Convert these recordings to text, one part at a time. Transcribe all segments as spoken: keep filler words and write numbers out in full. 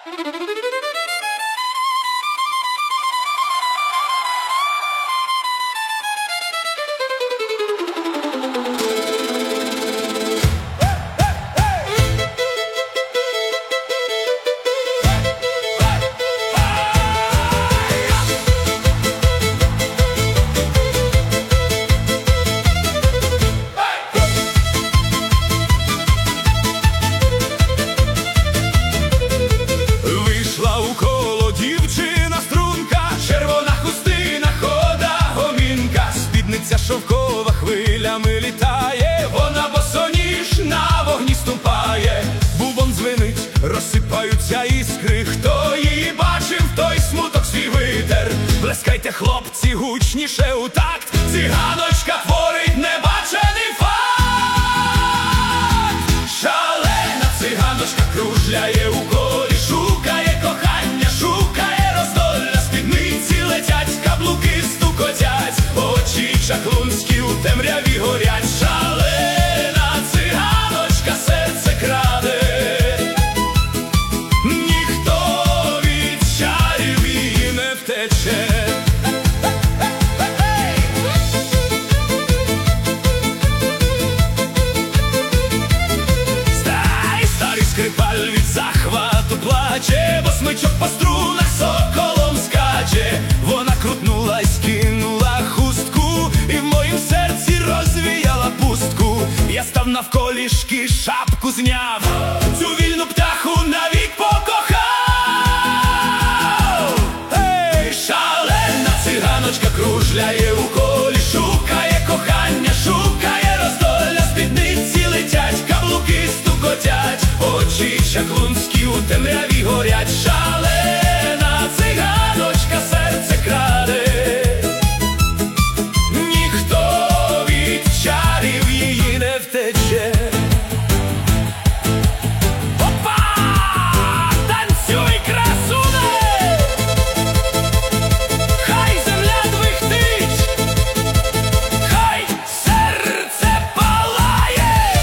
Шовкова хвилями літає, вона босоніж на вогні ступає. Бубон дзвенить, розсипаються іскри. Хто її бачив, той смуток свій витер. Плескайте, хлопці, гучніше у такт. Циганочка творить небачений факт. Шалена циганочка кружляє у колі, шукає кохання, шукає роздолля. Спідниці летять, каблуки стукотять, очі чаклунські у темряві горять. Шалена циганочка серце краде, ніхто від чарів її не втече. Стай, старий скрипаль від захвату плаче, бо смичок по струнах соколом скаче. Вона крутнулась, кинула хустку і в моїм серці розвіяла пустку. Я став навколішки, шапку зняв, цю вільну птаху навік покохав. Ей, шалена циганочка кружляє у колі, шукає кохання, шукає роздолля. Спідниці летять, каблуки стукотять, очі чаклунські у темряві горять. Шалена циганочка серце краде, втече. Опа! Танцюй, красуне! Хай земля двихтить, хай серце палає.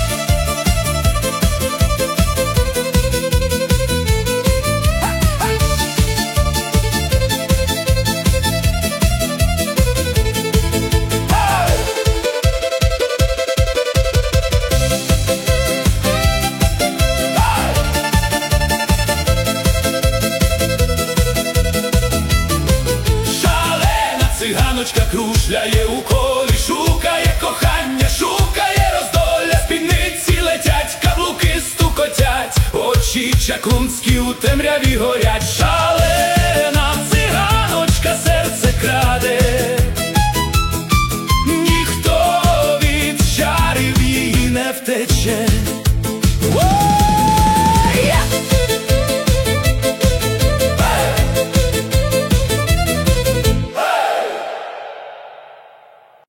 Циганочка кружляє у колі, шукає кохання, шукає роздолля. Спідниці летять, каблуки стукотять, очі чаклунські у темряві горять. Шалена циганочка серце краде, ніхто від чарів її не втече.